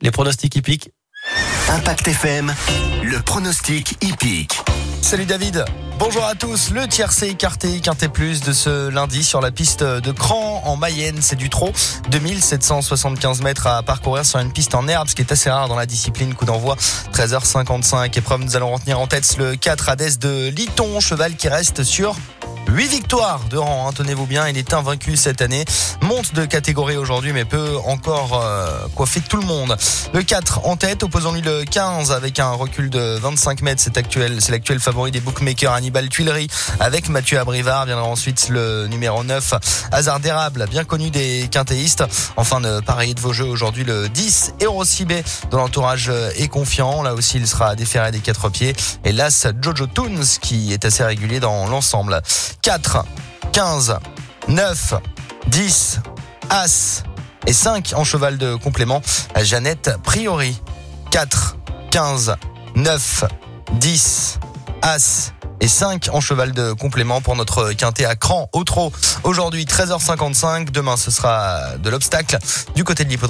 Les pronostics hippiques. Impact FM, le pronostic hippique. Salut David, bonjour à tous. Le tiercé écarté, quintet plus de ce lundi sur la piste de Cran en Mayenne. C'est du trot, 2775 mètres à parcourir sur une piste en herbe, ce qui est assez rare dans la discipline. Coup d'envoi 13h55. Épreuve, nous allons retenir en tête le 4 Hadès de Liton, cheval qui reste sur 8 victoires de rang, tenez-vous bien, il est invaincu cette année, monte de catégorie aujourd'hui mais peut encore coiffer tout le monde. Le 4 en tête, opposons-lui le 15 avec un recul de 25 mètres, c'est l'actuel favori des bookmakers Hannibal Tuileries avec Mathieu Abrivard. Viendra ensuite le numéro 9, Hasard d'érable, bien connu des quintéistes. Enfin de parier de vos jeux aujourd'hui le 10, Hero Cibé, dont l'entourage est confiant, là aussi il sera déféré des 4 pieds, et l'As Jojo Toons qui est assez régulier dans l'ensemble. 4, 15, 9, 10, As et 5 en cheval de complément, Jeannette Priori. 4, 15, 9, 10, As et 5 en cheval de complément pour notre quintet à Cran au trot. Aujourd'hui 13h55, demain ce sera de l'obstacle du côté de l'hippodrome.